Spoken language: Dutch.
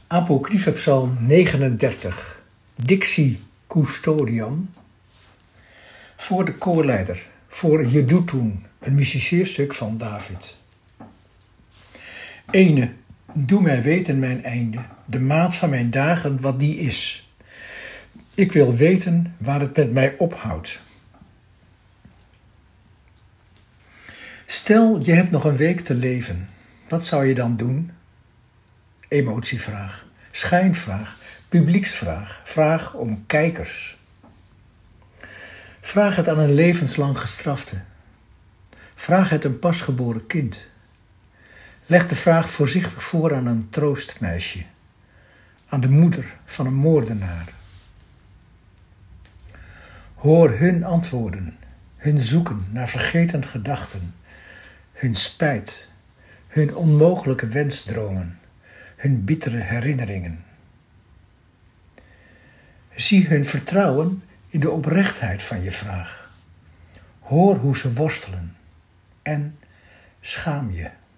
Apocryphe Psalm 39, Dixi Custodiam, voor de koorleider, voor Jeduthun, een musiceerstuk van David. Ene, doe mij weten mijn einde, de maat van mijn dagen, wat die is. Ik wil weten waar het met mij ophoudt. Stel, je hebt nog een week te leven. Wat zou je dan doen? Emotievraag, schijnvraag, publieksvraag, vraag om kijkers. Vraag het aan een levenslang gestrafte. Vraag het een pasgeboren kind. Leg de vraag voorzichtig voor aan een troostmeisje, aan de moeder van een moordenaar. Hoor hun antwoorden, hun zoeken naar vergeten gedachten, hun spijt, hun onmogelijke wensdromen, hun bittere herinneringen. Zie hun vertrouwen in de oprechtheid van je vraag. Hoor hoe ze worstelen en schaam je.